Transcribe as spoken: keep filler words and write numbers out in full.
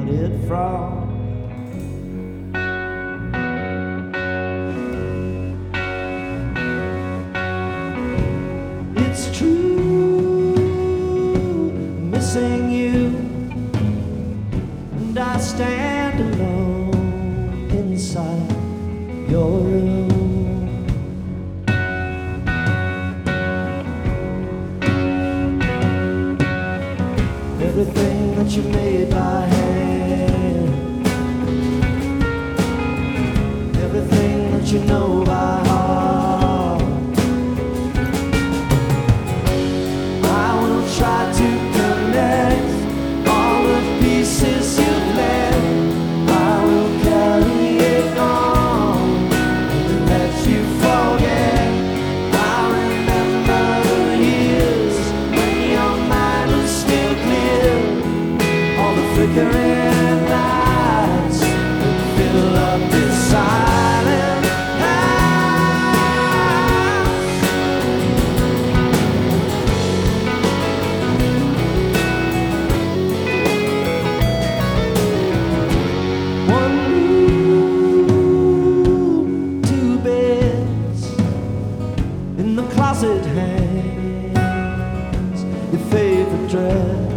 find it from. It's true, missing you, and I stand alone inside your room. Everything that you made by hand, everything that you know by heart, I will try to connect all the pieces you've left. I will carry it on and let you forget. I remember the years when your mind was still clear, all the flickering lights that fill up this silent house. One room, two beds, in the closet hangs your favorite dress.